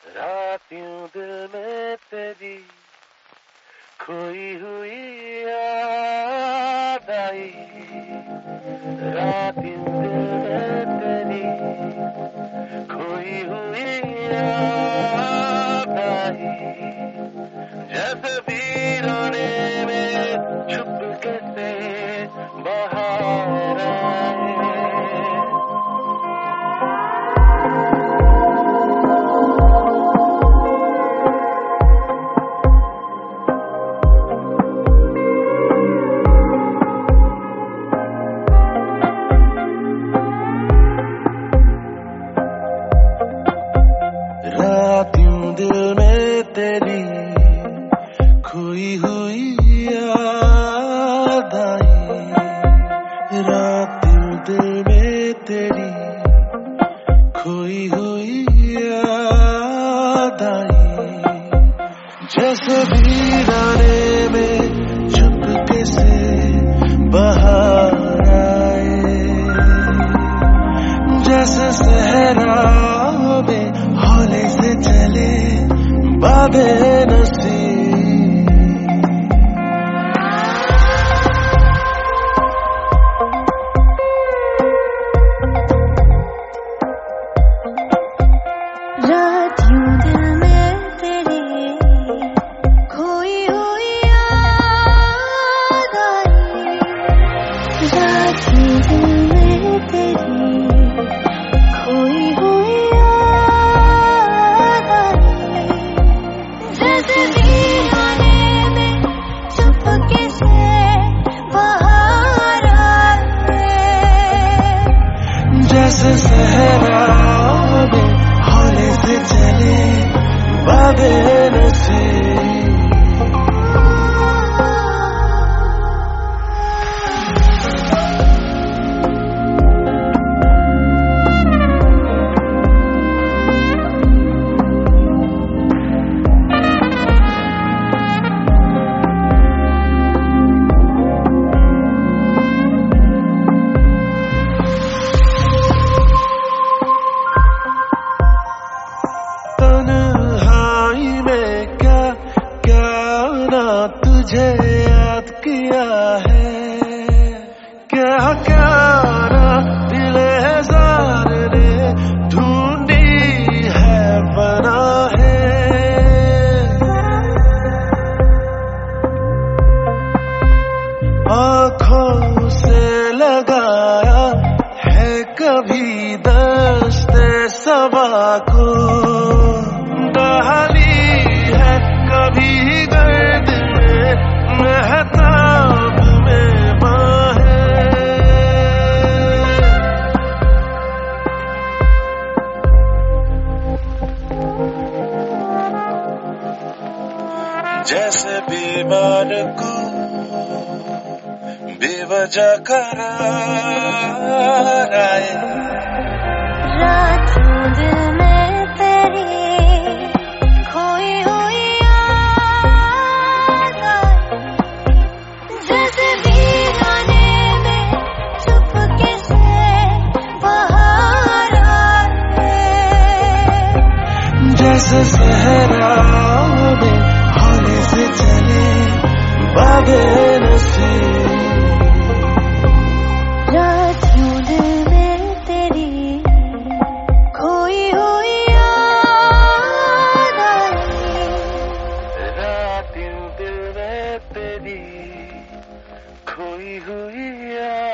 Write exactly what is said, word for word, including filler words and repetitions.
रात यूं दिल में तेरी खोई हुई याद आई। रात यूं दिल में तेरी खोई हुई याद आई। जैसे वीराने में चुपके से बाहर आए। रात यूं दिल में तेरी खोई हुई याद आई। रात यूं दिल में तेरी खोई हुई याद आई। जैसे वीराने में चुपके से बाहर आए। जैसे सहरा में हौले से चले बादे नसीब। रात यूं दिल में तेरी खोई हुई याद आई। रात यूं दिल में तेरी खोई हुई याद आई। जैसे वीराने में चुपके से बाहर आए। जैसे सहरा में हौले से चले बादे नसीब। तन्हाई में क्या क्या ना तुझे याद किया है। क्या क्या ना दिले जार ने ढूंढी है बना है। आँखों से लगाया है कभी दस्ते सबा को। डाली है कभी गर्द में महताब में बाहें। जैसे बीमार को बेवजह करार आए। रात यूं दिल में तेरी खोई हुई याद आई। जैसे वीराने में चुपके से बाहर आए। जैसे सहरा में हौले से चले बादे नसीब। रात यूं दिल में तेरी खोई हुई याद आई। रात यूं दिल में तेरी खोई हुई याद